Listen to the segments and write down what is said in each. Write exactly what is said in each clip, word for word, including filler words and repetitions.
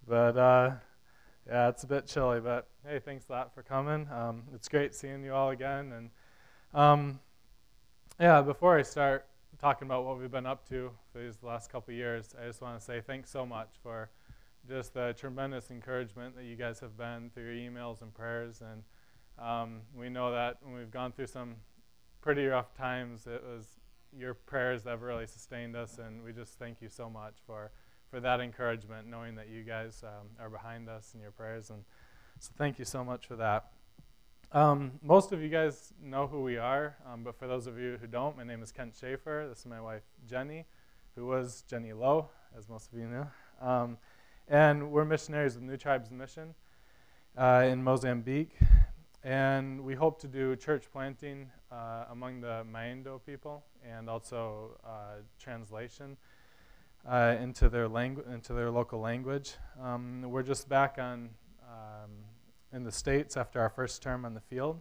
But uh, yeah, it's a bit chilly. But hey, thanks a lot for coming. Um, it's great seeing you all again. And um, yeah, before I start talking about what we've been up to for these last couple of years, I just want to say thanks so much for just the tremendous encouragement that you guys have been through your emails and prayers. And um, we know that when we've gone through some pretty rough times, it was your prayers that have really sustained us, and we just thank you so much for, for that encouragement, knowing that you guys um, are behind us in your prayers. And so thank you so much for that. Um, most of you guys know who we are, um, but for those of you who don't, my name is Kent Schaefer. This is my wife, Jenny, who was Jenny Lowe, as most of you know. Um, and we're missionaries with New Tribes Mission uh, in Mozambique. And we hope to do church planting uh, among the Maindo people, and also uh, translation uh, into their langu- into their local language. Um, we're just back on um, in the States after our first term on the field.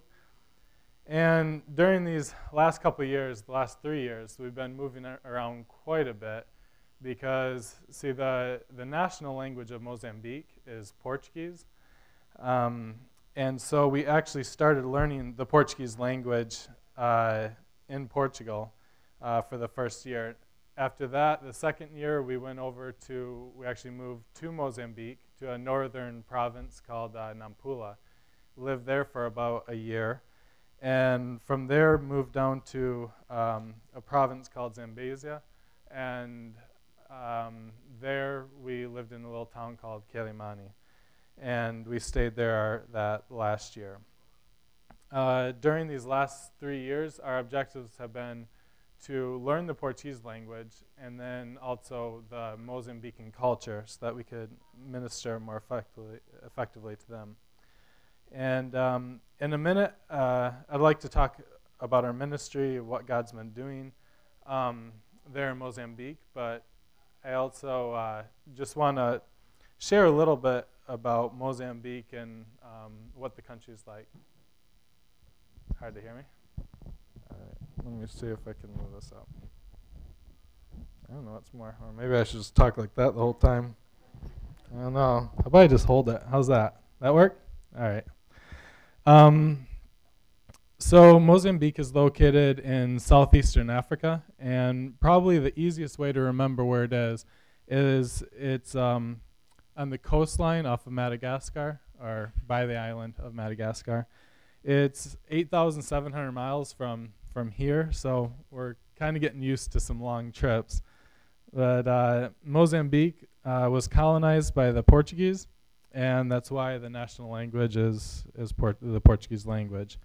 And during these last couple of years, the last three years, we've been moving around quite a bit because, see, the, the national language of Mozambique is Portuguese. Um, And so we actually started learning the Portuguese language uh, in Portugal uh, for the first year. After that, the second year, we went over to, we actually moved to Mozambique, to a northern province called uh, Nampula. Lived there for about a year. And from there, moved down to um, a province called Zambezia. And um, there, we lived in a little town called Quelimane. And we stayed there that last year. Uh, during these last three years, our objectives have been to learn the Portuguese language and then also the Mozambican culture so that we could minister more effectively, effectively to them. And um, in a minute, uh, I'd like to talk about our ministry, what God's been doing um, there in Mozambique, but I also uh, just want to share a little bit about Mozambique and um, what the country's like. Hard to hear me? All right, let me see if I can move this up. I don't know what's more, or maybe I should just talk like that the whole time. I don't know. How about I just hold it? How's that? That work? All right. Um, so Mozambique is located in southeastern Africa, and probably the easiest way to remember where it is is it's um, on the coastline off of Madagascar, or by the island of Madagascar. It's eight thousand seven hundred miles from, from here, so we're kind of getting used to some long trips. But uh, Mozambique uh, was colonized by the Portuguese, and that's why the national language is, is Port- the Portuguese language.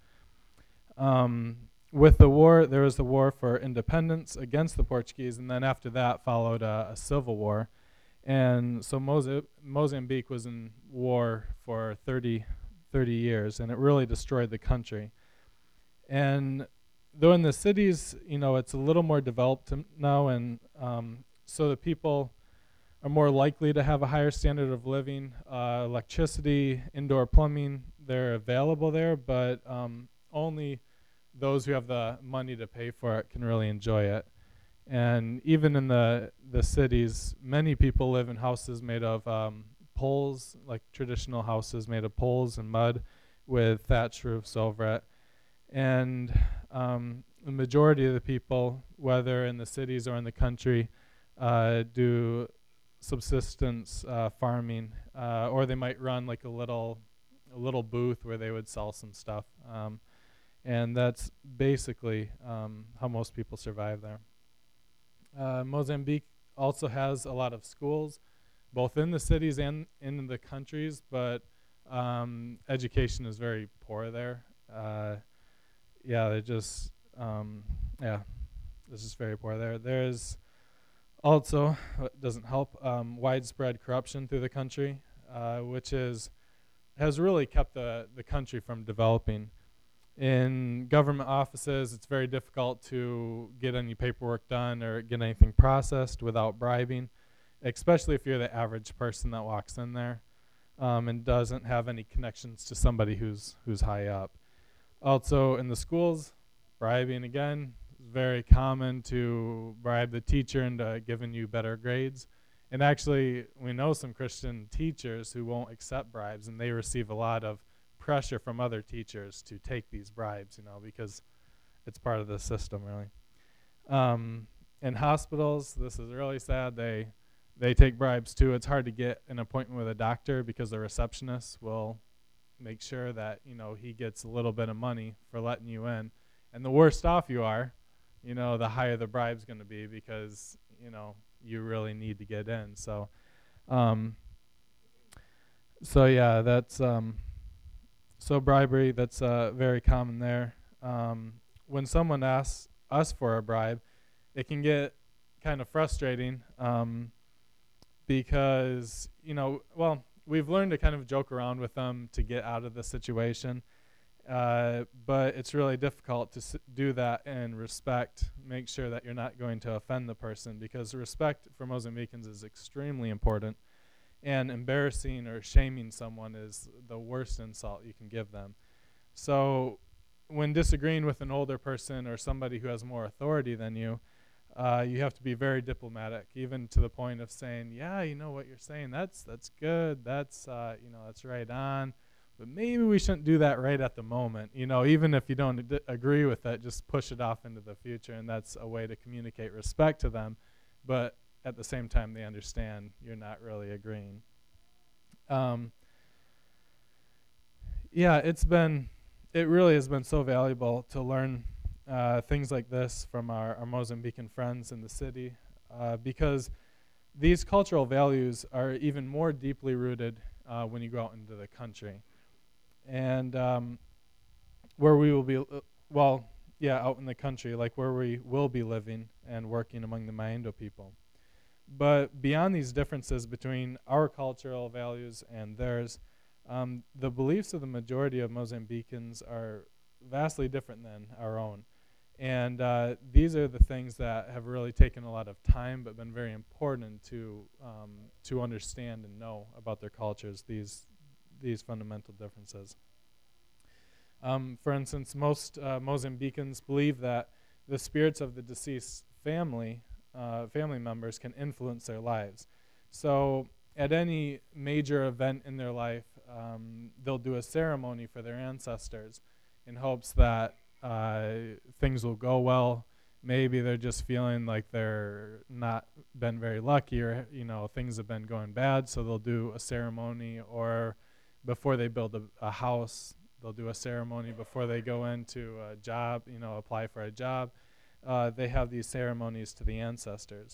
Um, with the war, there was the war for independence against the Portuguese, and then after that followed a, a civil war. And so Moza- Mozambique was in war for thirty, thirty years, and it really destroyed the country. And though in the cities, you know, it's a little more developed now, and um, so the people are more likely to have a higher standard of living. Uh, electricity, indoor plumbing, they're available there, but um, only those who have the money to pay for it can really enjoy it. And even in the, the cities, many people live in houses made of um, poles, like traditional houses made of poles and mud with thatch roofs over it. And um, the majority of the people, whether in the cities or in the country, uh, do subsistence uh, farming, uh, or they might run like a little, a little booth where they would sell some stuff. Um, and that's basically um, how most people survive there. Uh, Mozambique also has a lot of schools, both in the cities and in the countries, but um, education is very poor there. Uh, yeah, they just, um, yeah, it's just very poor there. There's also, what doesn't help, um, widespread corruption through the country, uh, which is has really kept the, the country from developing. In government offices, it's very difficult to get any paperwork done or get anything processed without bribing, especially if you're the average person that walks in there um, and doesn't have any connections to somebody who's who's high up. Also, in the schools, bribing again is very common to bribe the teacher into giving you better grades. And actually, we know some Christian teachers who won't accept bribes, and they receive a lot of pressure from other teachers to take these bribes, you know, because it's part of the system, really. Um, in hospitals, this is really sad. They they take bribes too. It's hard to get an appointment with a doctor because the receptionist will make sure that, you know, he gets a little bit of money for letting you in. And the worse off you are, you know, the higher the bribe's going to be because, you know, you really need to get in. So, um, so yeah, that's um, so bribery. That's uh, very common there. Um, when someone asks us for a bribe, it can get kind of frustrating um, because, you know, well, we've learned to kind of joke around with them to get out of the situation. Uh, but it's really difficult to s- do that and respect, make sure that you're not going to offend the person, because respect for Mozambicans is extremely important, and embarrassing or shaming someone is the worst insult you can give them. So when disagreeing with an older person or somebody who has more authority than you, uh, you have to be very diplomatic, even to the point of saying, yeah, you know what you're saying, that's that's good, that's uh, you know, that's right on. But maybe we shouldn't do that right at the moment. You know, even if you don't d- agree with it, just push it off into the future, and that's a way to communicate respect to them. But at the same time, they understand you're not really agreeing. Um, yeah, it's been, it really has been so valuable to learn uh, things like this from our, our Mozambican friends in the city, uh, because these cultural values are even more deeply rooted uh, when you go out into the country. And um, where we will be, uh, well, yeah, out in the country, like where we will be living and working among the Maendo people. But beyond these differences between our cultural values and theirs, um, the beliefs of the majority of Mozambicans are vastly different than our own. And uh, these are the things that have really taken a lot of time but been very important to um, to understand and know about their cultures, these these fundamental differences. Um, for instance, most uh, Mozambicans believe that the spirits of the deceased family uh, family members can influence their lives. So at any major event in their life, um, they'll do a ceremony for their ancestors in hopes that uh, things will go well. Maybe they're just feeling like they're not been very lucky, or you know, things have been going bad, so they'll do a ceremony. Or before they build a, a house, they'll do a ceremony. Before they go into a job, you know, apply for a job, uh, they have these ceremonies to the ancestors.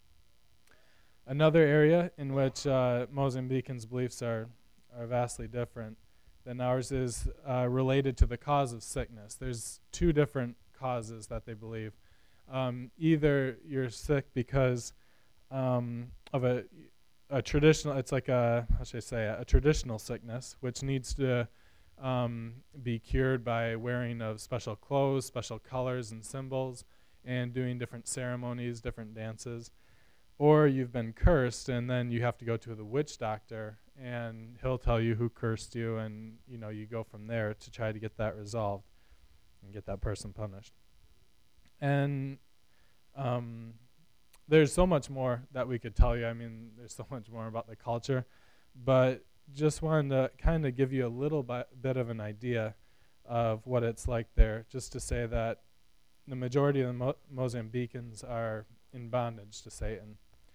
Another area in which uh, Mozambicans' beliefs are, are vastly different than ours is uh, related to the cause of sickness. There's two different causes that they believe. Um, either you're sick because um, of a, a traditional, it's like a, how should I say, a, a traditional sickness, which needs to um, be cured by wearing of special clothes, special colors and symbols, and doing different ceremonies, different dances. Or you've been cursed, and then you have to go to the witch doctor, and he'll tell you who cursed you, and you know, you go from there to try to get that resolved and get that person punished. And um, there's so much more that we could tell you. I mean, there's so much more about the culture, but just wanted to kind of give you a little bi- bit of an idea of what it's like there, just to say that the majority of the Mo- Mozambicans are in bondage to Satan.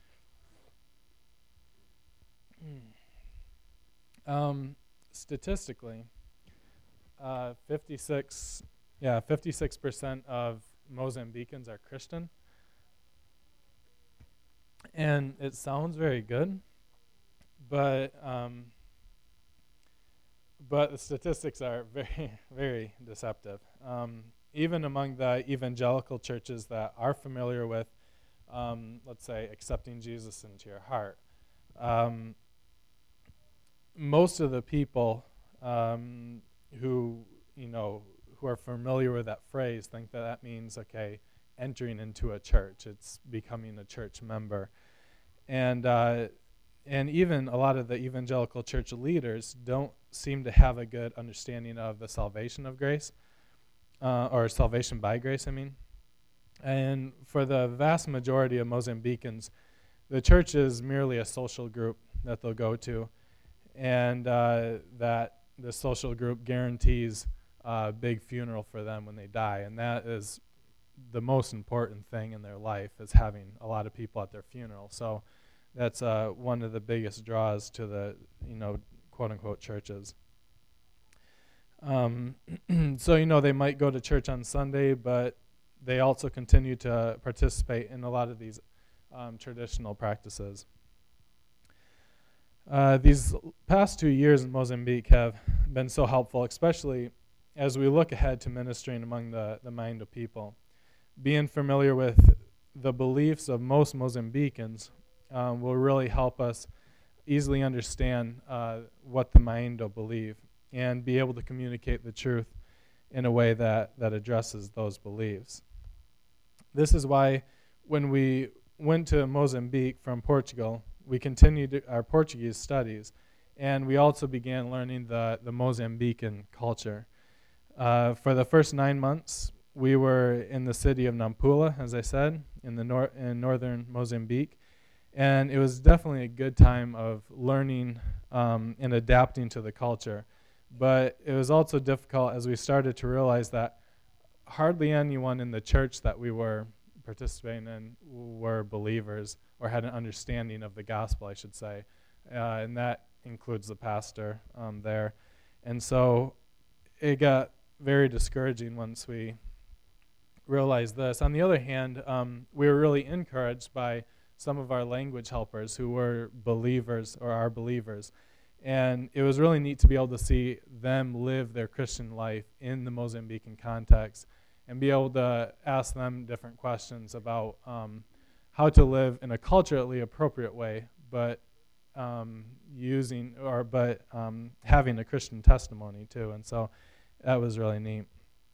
Um, statistically, uh, fifty-six, yeah, fifty-six percent of Mozambicans are Christian, and it sounds very good, but um, but the statistics are very, very deceptive. Um, even among the evangelical churches that are familiar with, um, let's say, accepting Jesus into your heart, um, most of the people um, who, you know, who are familiar with that phrase think that that means, okay, entering into a church. It's becoming a church member. And uh, and even a lot of the evangelical church leaders don't seem to have a good understanding of the salvation of grace, uh, or salvation by grace, I mean. And for the vast majority of Mozambicans, the church is merely a social group that they'll go to, and uh, that the social group guarantees a big funeral for them when they die, and that is the most important thing in their life, is having a lot of people at their funeral. So that's uh, one of the biggest draws to the, you know, quote-unquote churches. Um, so, you know, they might go to church on Sunday, but they also continue to participate in a lot of these um, traditional practices. Uh, these past two years in Mozambique have been so helpful, especially as we look ahead to ministering among the, the Maindo people. Being familiar with the beliefs of most Mozambicans um, will really help us easily understand uh, what the Maindo believe and be able to communicate the truth in a way that, that addresses those beliefs. This is why when we went to Mozambique from Portugal, we continued our Portuguese studies, and we also began learning the, the Mozambican culture. Uh, for the first nine months, we were in the city of Nampula, as I said, in the nor- in northern Mozambique, and it was definitely a good time of learning um, and adapting to the culture. But it was also difficult as we started to realize that hardly anyone in the church that we were participating in were believers or had an understanding of the gospel, I should say, uh, and that includes the pastor um, there. And so it got very discouraging once we realized this. On the other hand, um, we were really encouraged by some of our language helpers who were believers or are believers. And it was really neat to be able to see them live their Christian life in the Mozambican context and be able to ask them different questions about um, how to live in a culturally appropriate way, but um, using or but um, having a Christian testimony too. And so that was really neat.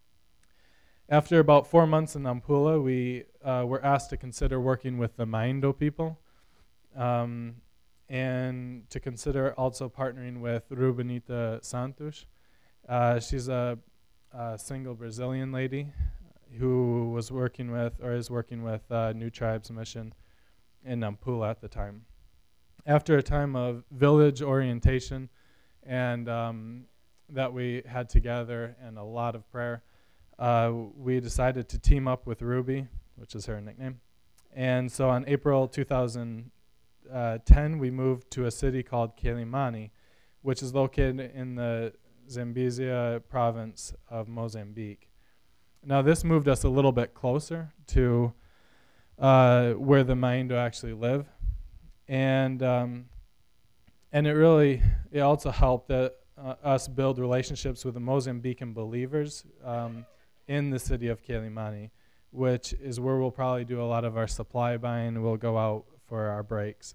After about four months in Nampula, we uh, were asked to consider working with the Maindo people. Um, and to consider also partnering with Rubenita Santos. Uh, she's a, a single Brazilian lady who was working with, or is working with, uh, New Tribes Mission in Nampula at the time. After a time of village orientation and um, that we had together and a lot of prayer, uh, we decided to team up with Ruby, which is her nickname. And so on April two thousand ten, we moved to a city called Quelimane, which is located in the Zambezia province of Mozambique. Now, this moved us a little bit closer to uh, where the Maindo actually live, and um, and it really it also helped that, uh, us build relationships with the Mozambican believers um, in the city of Quelimane, which is where we'll probably do a lot of our supply buying. We'll go out for our breaks.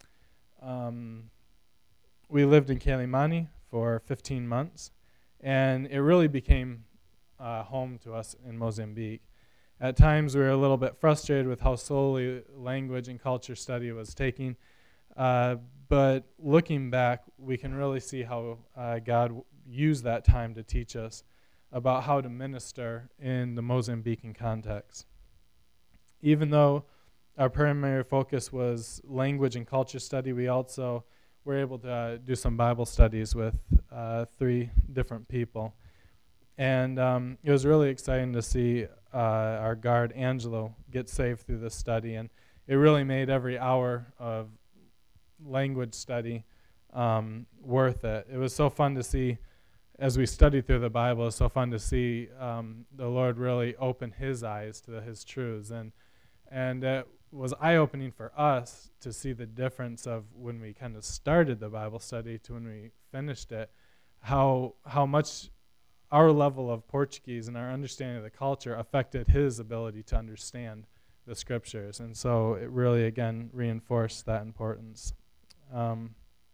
Um, we lived in Quelimane for fifteen months, and it really became uh, home to us in Mozambique. At times, we were a little bit frustrated with how slowly language and culture study was taking, uh, but looking back, we can really see how uh, God w- used that time to teach us about how to minister in the Mozambican context. Even though our primary focus was language and culture study, we also were able to uh, do some Bible studies with uh, three different people. And um, it was really exciting to see uh, our guard, Angelo, get saved through this study. And it really made every hour of language study um, worth it. It was so fun to see, as we studied through the Bible, it was so fun to see um, the Lord really open his eyes to his truths. And, and it was eye-opening for us to see the difference of when we kind of started the Bible study to when we finished it, how how much our level of Portuguese and our understanding of the culture affected his ability to understand the scriptures. And so it really, again, reinforced that importance. Um,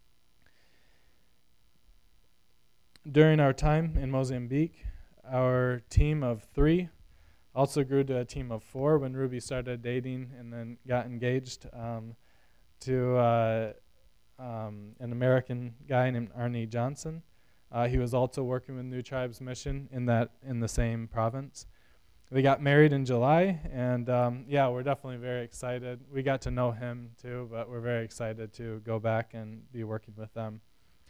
during our time in Mozambique, our team of three also grew to a team of four when Ruby started dating and then got engaged um, to uh, um, an American guy named Arnie Johnson. Uh, he was also working with New Tribes Mission in that in the same province. they got married in July, and um, yeah, we're definitely very excited. We got to know him too, but we're very excited to go back and be working with them.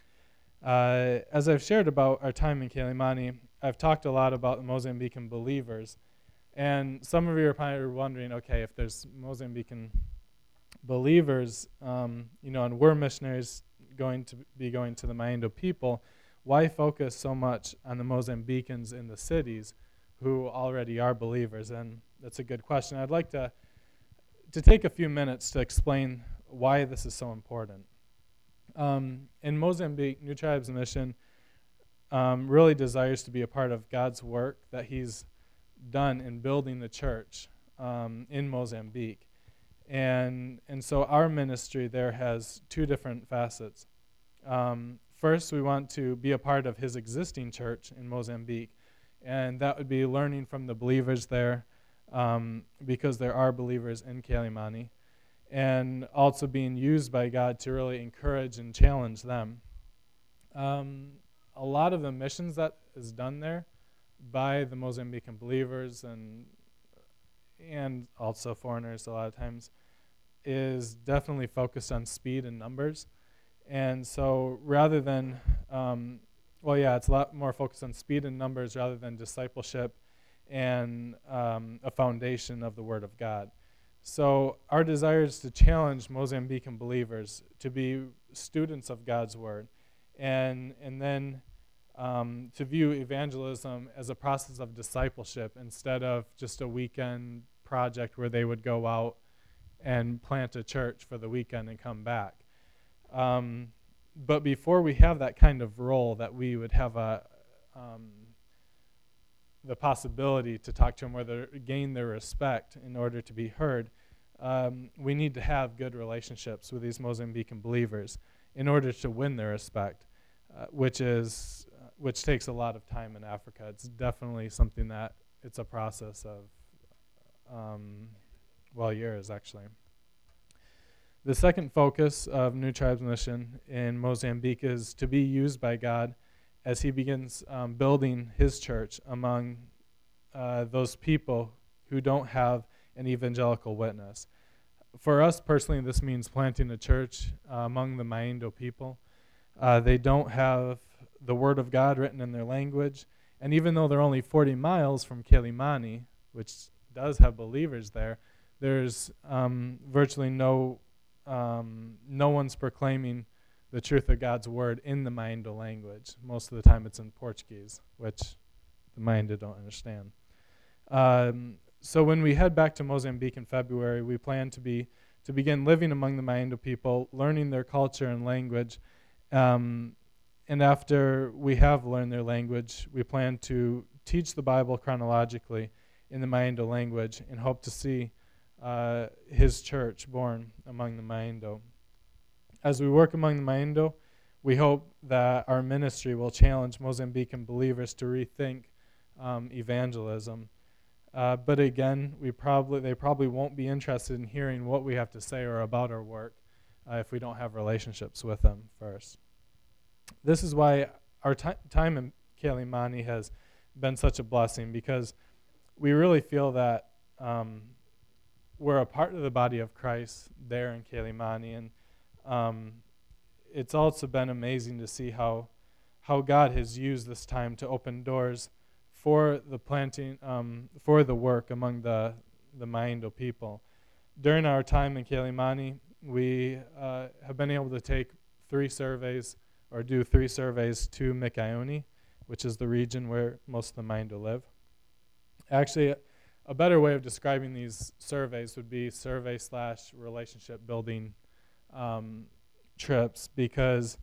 Uh, as I've shared about our time in Quelimane, I've talked a lot about the Mozambican believers, and some of you are probably wondering, okay, if there's Mozambican believers, um, you know, and we're missionaries going to be going to the Maindo people, why focus so much on the Mozambicans in the cities who already are believers? And that's a good question. I'd like to to take a few minutes to explain why this is so important. Um, in Mozambique, New Tribes Mission um, really desires to be a part of God's work that he's done in building the church um, in Mozambique. And and so our ministry there has two different facets. Um, first, we want to be a part of his existing church in Mozambique, and that would be learning from the believers there, um, because there are believers in Quelimane, and also being used by God to really encourage and challenge them. Um, a lot of the missions that is done there by the Mozambican believers and and also foreigners a lot of times is definitely focused on speed and numbers. And so rather than, um, well, yeah, it's a lot more focused on speed and numbers rather than discipleship and um, a foundation of the Word of God. So our desire is to challenge Mozambican believers to be students of God's Word, and and then um, to view evangelism as a process of discipleship instead of just a weekend project where they would go out and plant a church for the weekend and come back. Um, but before we have that kind of role, that we would have a um, the possibility to talk to them, or the, gain their respect in order to be heard, um, we need to have good relationships with these Mozambican believers in order to win their respect, uh, which is uh, which takes a lot of time in Africa. It's definitely something that it's a process of um, well, years actually. The second focus of New Tribes Mission in Mozambique is to be used by God as he begins um, building his church among uh, those people who don't have an evangelical witness. For us personally, this means planting a church uh, among the Maindo people. Uh, they don't have the Word of God written in their language, and even though they're only forty miles from Quelimane, which does have believers there, there's um, virtually no um, no one's proclaiming the truth of God's Word in the Maindo language. Most of the time it's in Portuguese, which the Maindo don't understand. Um, so when we head back to Mozambique in February, we plan to be to begin living among the Maindo people, learning their culture and language. Um, and after we have learned their language, we plan to teach the Bible chronologically in the Maindo language and hope to see uh, his church born among the Maindo. As we work among the Maindo, we hope that our ministry will challenge Mozambican believers to rethink um, evangelism. Uh, but again, we probably they probably won't be interested in hearing what we have to say or about our work uh, if we don't have relationships with them first. This is why our t- time in Quelimane has been such a blessing, because we really feel that um, we're a part of the body of Christ there in Quelimane, and um, it's also been amazing to see how how God has used this time to open doors for the planting, um, for the work among the the Maindo people. During our time in Quelimane, we uh, have been able to take three surveys, or do three surveys to Mikaoni, which is the region where most of the Maindo live. Actually, a better way of describing these surveys would be survey slash relationship building um, trips, because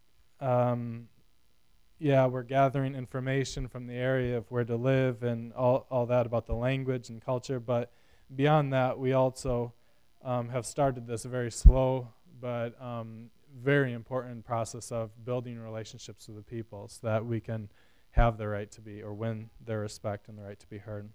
um, yeah, we're gathering information from the area of where to live and all, all that about the language and culture. But beyond that, we also um, have started this very slow but um, very important process of building relationships with the people so that we can have the right to be, or win their respect and the right to be heard.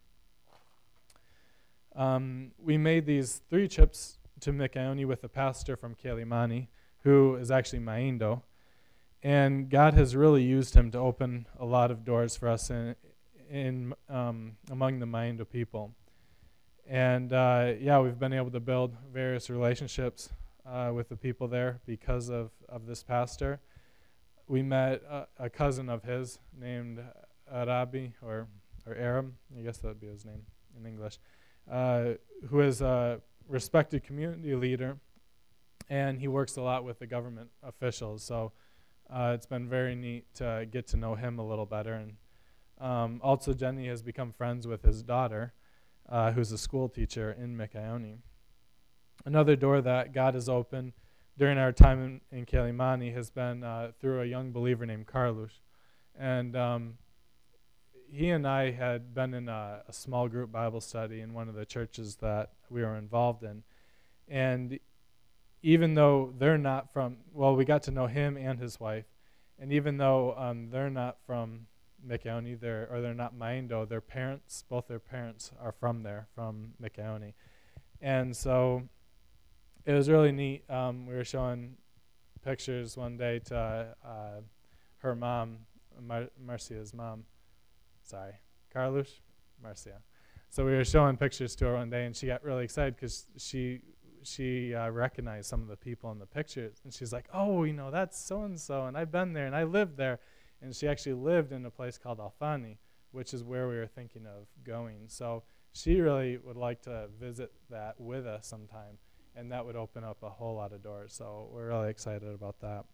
Um, we made these three trips to Mikaoni with a pastor from Quelimane, who is actually Maindo. And God has really used him to open a lot of doors for us in, in um, among the Maindo people. And uh, yeah, we've been able to build various relationships uh, with the people there because of, of this pastor. We met a, a cousin of his named Arabi, or or Arab, I guess that would be his name in English, uh, who is a respected community leader, and he works a lot with the government officials. So uh, it's been very neat to get to know him a little better. And um, also Jenny has become friends with his daughter, uh, who's a school teacher in Mikaoni. Another door that God has opened during our time in, in Kalimani has been uh, through a young believer named Carlos. And um, he and I had been in a, a small group Bible study in one of the churches that we were involved in. And even though they're not from, well, we got to know him and his wife, and even though um, they're not from Mikaoni, they're, or they're not Maindo, their parents, both their parents are from there, from Mikaoni. And so it was really neat. Um, we were showing pictures one day to uh, her mom, Mar- Marcia's mom. Sorry, Carlos, Marcia. So we were showing pictures to her one day, and she got really excited because she she uh, recognized some of the people in the pictures, and she's like, "Oh, you know, that's so and so, and I've been there, and I lived there." And she actually lived in a place called Alfani, which is where we were thinking of going. So she really would like to visit that with us sometime, and that would open up a whole lot of doors. So we're really excited about that.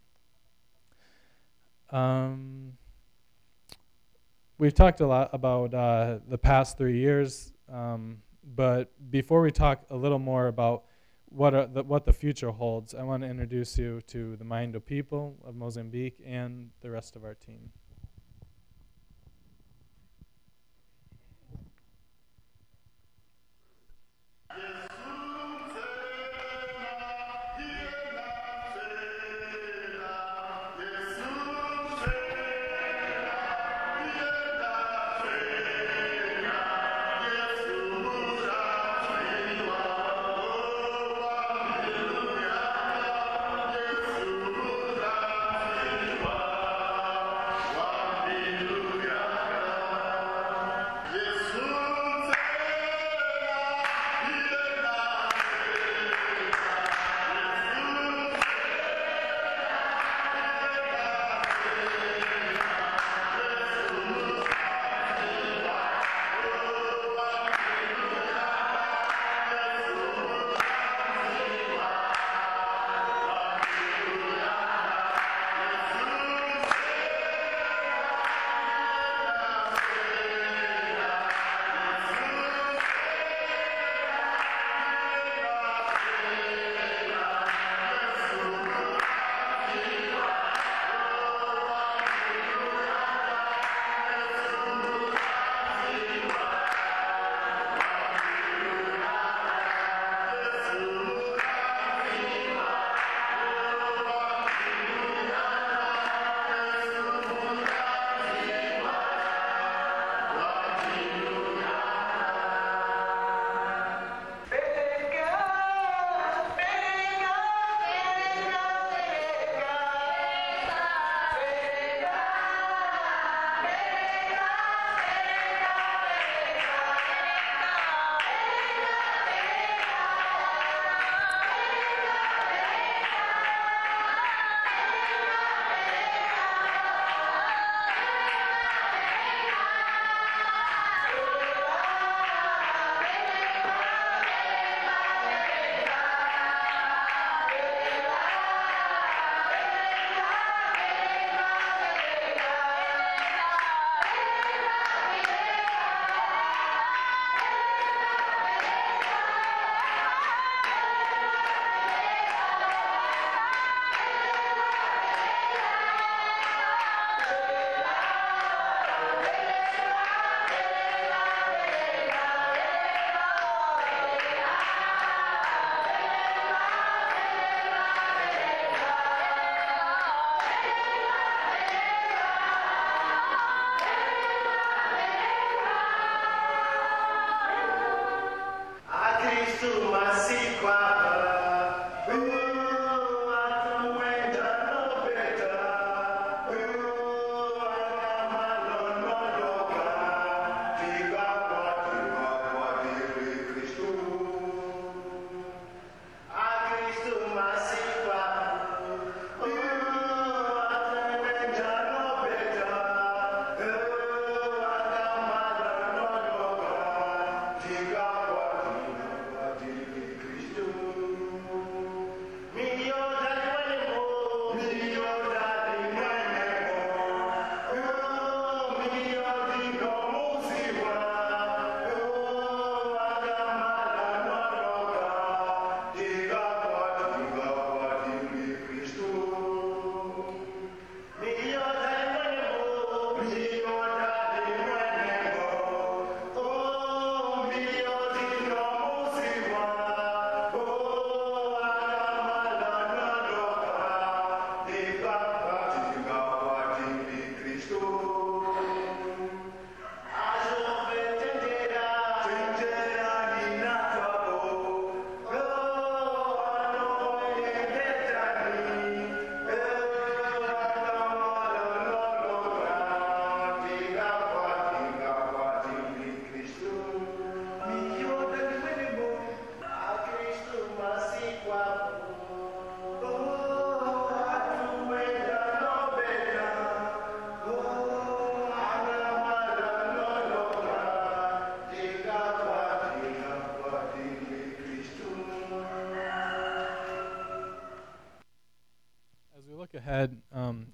Um. We've talked a lot about uh, the past three years, um, but before we talk a little more about what are the, what the future holds, I want to introduce you to the Maindo people of Mozambique and the rest of our team.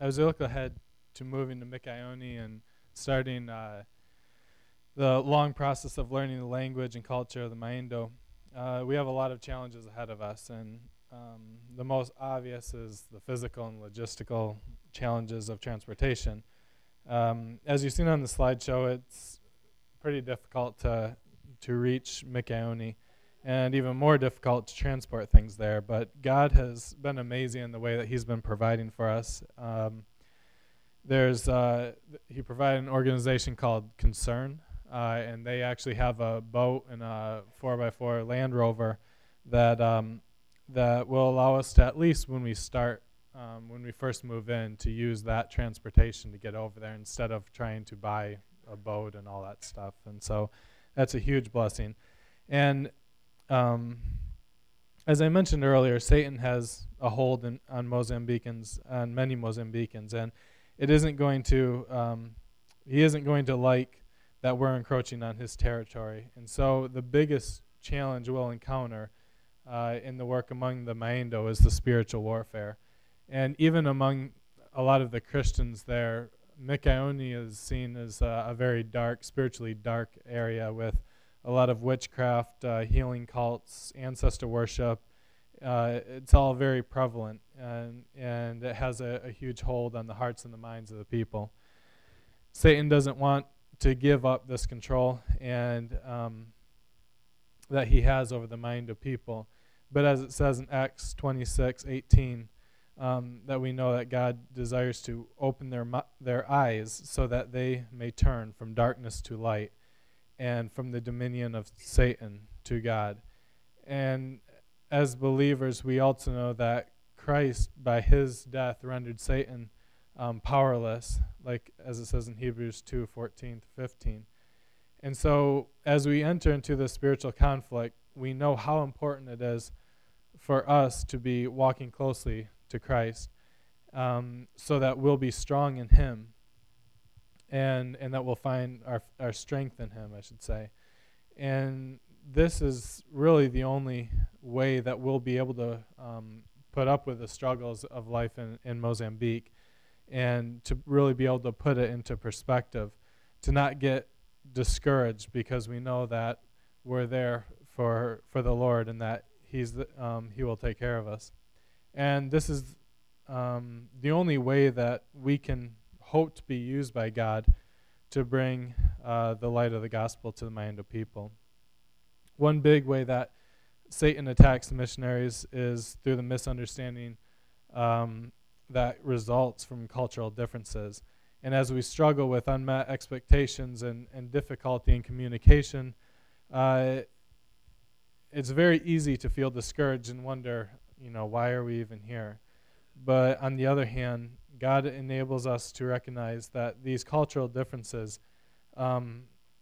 as we look ahead to moving to Mikaoni and starting uh, the long process of learning the language and culture of the Maindo, uh, we have a lot of challenges ahead of us, and um, the most obvious is the physical and logistical challenges of transportation. Um, as you've seen on the slideshow, it's pretty difficult to to reach Mikaoni, and even more difficult to transport things there. But God has been amazing in the way that He's been providing for us. Um, there's uh, He provided an organization called Concern, uh, and they actually have a boat and a four by four Land Rover that um, that will allow us to, at least when we start, um, when we first move in, to use that transportation to get over there instead of trying to buy a boat and all that stuff. And so that's a huge blessing. And um, as I mentioned earlier, Satan has a hold in, on Mozambicans, on many Mozambicans, and it isn't going to, um, he isn't going to like that we're encroaching on his territory. And so the biggest challenge we'll encounter uh, in the work among the Maindo is the spiritual warfare. And even among a lot of the Christians there, Mikaoni is seen as uh, a very dark, spiritually dark area with a lot of witchcraft, uh, healing cults, ancestor worship. Uh, it's all very prevalent, and, and it has a, a huge hold on the hearts and the minds of the people. Satan doesn't want to give up this control and um, that he has over the mind of people. But as it says in Acts twenty-six eighteen, um, that we know that God desires to open their their eyes so that they may turn from darkness to light and from the dominion of Satan to God. And as believers, we also know that Christ, by his death, rendered Satan um, powerless, like as it says in Hebrews two fourteen to fifteen. And so as we enter into the spiritual conflict, we know how important it is for us to be walking closely to Christ, um, so that we'll be strong in him, and and that we'll find our our strength in him, I should say. And this is really the only way that we'll be able to um, put up with the struggles of life in, in Mozambique, and to really be able to put it into perspective, to not get discouraged, because we know that we're there for for the Lord, and that he's the, um, he will take care of us. And this is um, the only way that we can hope to be used by God to bring uh, the light of the gospel to the mind of people. One big way that Satan attacks the missionaries is through the misunderstanding um, that results from cultural differences. And as we struggle with unmet expectations and, and difficulty in communication, uh, it's very easy to feel discouraged and wonder, you know, why are we even here? But on the other hand, God enables us to recognize that these cultural differences, um,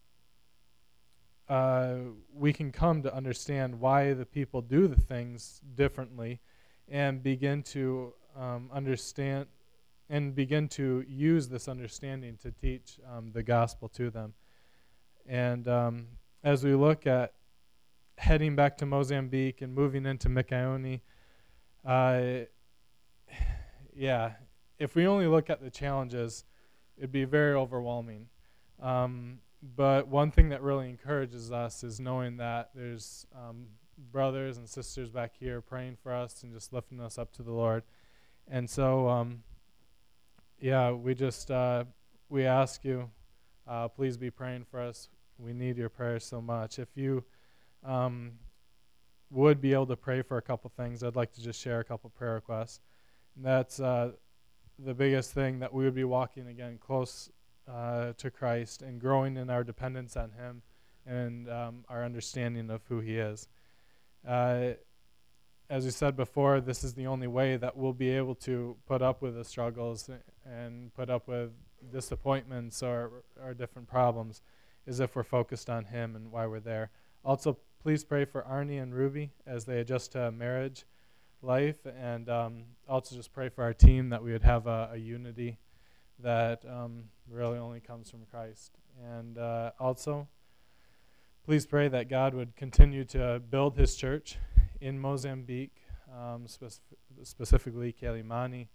uh, we can come to understand why the people do the things differently, and begin to um, understand and begin to use this understanding to teach um, the gospel to them. And um, as we look at heading back to Mozambique and moving into Mikaoni, uh, yeah, if we only look at the challenges, it'd be very overwhelming. Um, but one thing that really encourages us is knowing that there's um, brothers and sisters back here praying for us and just lifting us up to the Lord. And so, um, yeah, we just, uh, we ask you, uh, please be praying for us. We need your prayers so much. If you um, would be able to pray for a couple things, I'd like to just share a couple prayer requests. And that's uh, the biggest thing, that we would be walking again close uh, to Christ and growing in our dependence on him and um, our understanding of who he is. Uh, as we said before, this is the only way that we'll be able to put up with the struggles and put up with disappointments or, or different problems, is if we're focused on him and why we're there. Also, please pray for Arnie and Ruby as they adjust to marriage life, and um, also just pray for our team, that we would have a, a unity that um, really only comes from Christ. And uh, also, please pray that God would continue to build his church in Mozambique, um, spec- specifically Quelimane,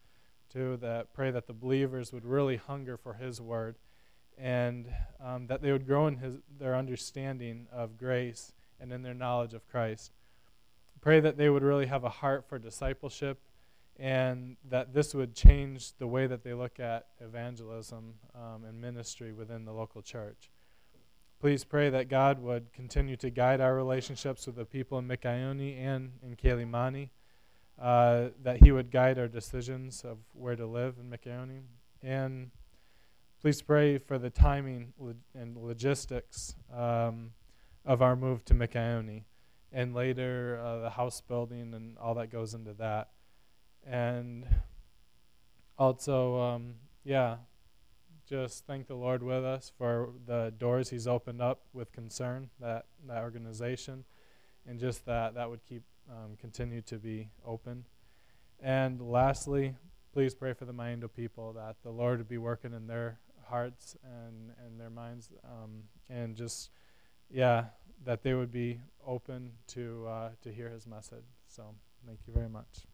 too, that pray that the believers would really hunger for his word, and um, that they would grow in his, their understanding of grace and in their knowledge of Christ. Pray that they would really have a heart for discipleship, and that this would change the way that they look at evangelism um, and ministry within the local church. Please pray that God would continue to guide our relationships with the people in Mikaoni and in Kelimani, uh, that he would guide our decisions of where to live in Mikaoni. And please pray for the timing lo- and logistics um, of our move to Mikaoni, and later uh, the house building and all that goes into that. And also, um, yeah, just thank the Lord with us for the doors he's opened up with Concern, that, that organization, and just that that would keep um, continue to be open. And lastly, please pray for the Maindo people, that the Lord would be working in their hearts and, and their minds, um, and just, yeah, that they would be open to uh, to hear his message. So thank you very much.